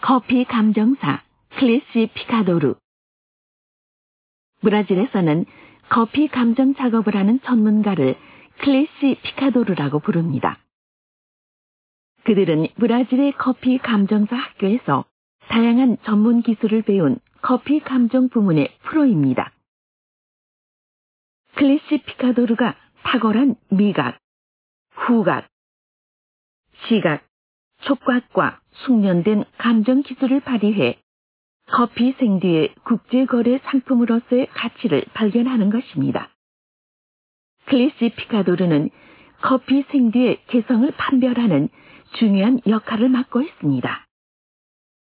커피 감정사 클래시피카도르. 브라질에서는 커피 감정 작업을 하는 전문가를 클래시피카도르라고 부릅니다. 그들은 브라질의 커피 감정사 학교에서 다양한 전문 기술을 배운 커피 감정 부문의 프로입니다. 클래시피카도르가 탁월한 미각, 후각, 시각, 촉각과 숙련된 감정 기술을 발휘해 커피 생두의 국제거래 상품으로서의 가치를 발견하는 것입니다. 클래시피카도르는 커피 생두의 개성을 판별하는 중요한 역할을 맡고 있습니다.